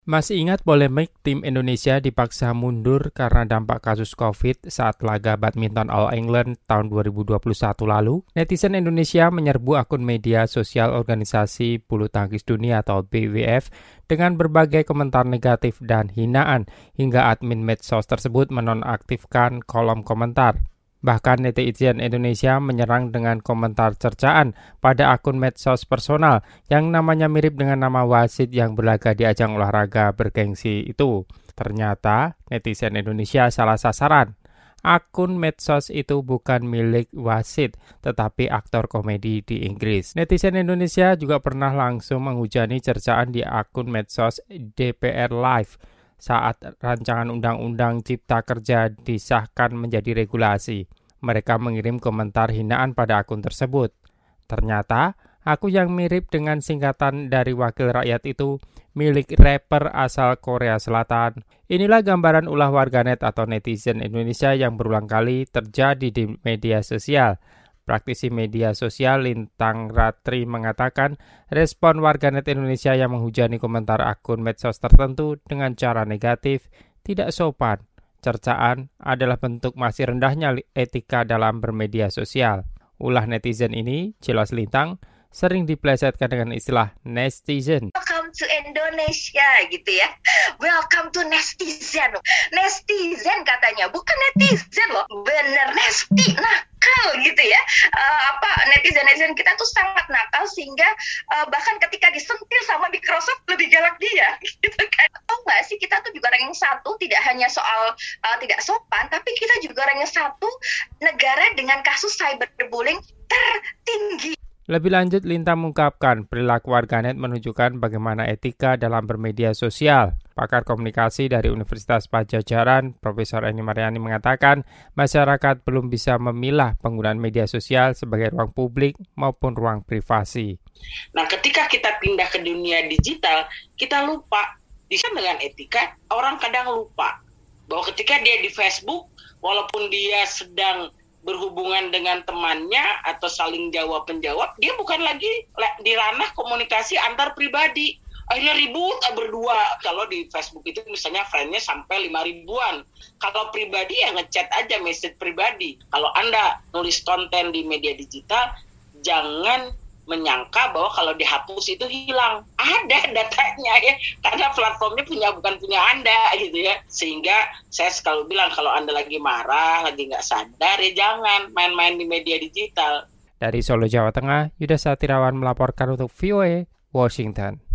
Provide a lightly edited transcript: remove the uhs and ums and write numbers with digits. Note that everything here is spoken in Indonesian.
Masih ingat polemik tim Indonesia dipaksa mundur karena dampak kasus COVID saat laga badminton All England tahun 2021 lalu? Netizen Indonesia menyerbu akun media sosial organisasi bulu tangkis dunia atau BWF dengan berbagai komentar negatif dan hinaan hingga admin medsos tersebut menonaktifkan kolom komentar. Bahkan netizen Indonesia menyerang dengan komentar cercaan pada akun medsos personal yang namanya mirip dengan nama wasit yang berlaga di ajang olahraga bergengsi itu. Ternyata netizen Indonesia salah sasaran. Akun medsos itu bukan milik wasit, tetapi aktor komedi di Inggris. Netizen Indonesia juga pernah langsung menghujani cercaan di akun medsos DPR Live saat rancangan Undang-Undang Cipta Kerja disahkan menjadi regulasi. Mereka mengirim komentar hinaan pada akun tersebut. Ternyata, akun yang mirip dengan singkatan dari wakil rakyat itu milik rapper asal Korea Selatan. Inilah gambaran ulah warganet atau netizen Indonesia yang berulang kali terjadi di media sosial. Praktisi media sosial Lintang Ratri mengatakan respon warganet Indonesia yang menghujani komentar akun medsos tertentu dengan cara negatif tidak sopan. Cercaan adalah bentuk masih rendahnya etika dalam bermedia sosial. Ulah netizen ini, jelas Lintang, sering diplesetkan dengan istilah nestizen. Welcome to Indonesia gitu ya. Welcome to nestizen. Nestizen katanya, bukan netizen loh. Bener nesti, nakal gitu ya. Netizen kita tuh sangat nakal sehingga bahkan ketika disentil sama Microsoft lebih galak dia gitu kan. Tahu nggak sih, kita tuh juga ranking 1 tidak hanya soal tidak sopan, tapi kita juga ranking 1 negara dengan kasus cyberbullying tertinggi. Lebih lanjut, Lintang mengungkapkan perilaku warganet menunjukkan bagaimana etika dalam bermedia sosial. Pakar komunikasi dari Universitas Padjadjaran, Profesor Eni Mariani mengatakan, masyarakat belum bisa memilah penggunaan media sosial sebagai ruang publik maupun ruang privasi. Nah, ketika kita pindah ke dunia digital, kita lupa. Dengan etika, orang kadang lupa bahwa ketika dia di Facebook, walaupun dia sedang berhubungan dengan temannya atau saling jawab-penjawab, dia bukan lagi di ranah komunikasi antar pribadi. Akhirnya ribut berdua. Kalau di Facebook itu misalnya friend-nya sampai 5.000-an. Kalau pribadi ya ngechat aja, message pribadi. Kalau Anda nulis konten di media digital, jangan menyangka bahwa kalau dihapus itu hilang. Ada datanya ya, karena platformnya bukan punya Anda gitu ya. Sehingga saya selalu bilang kalau Anda lagi marah, lagi nggak sadar ya jangan main-main di media digital. Dari Solo, Jawa Tengah, Yuda Satirawan melaporkan untuk VOA Washington.